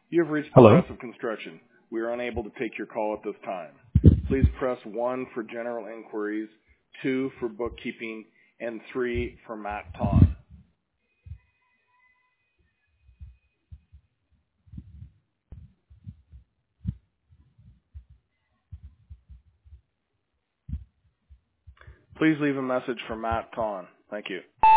You have reached Hello. Progressive Construction. We are unable to take your call at this time. Please press 1 for general inquiries, 2 for bookkeeping, and 3 for Matt Ton. Please leave a message for Matt Ton. Thank you.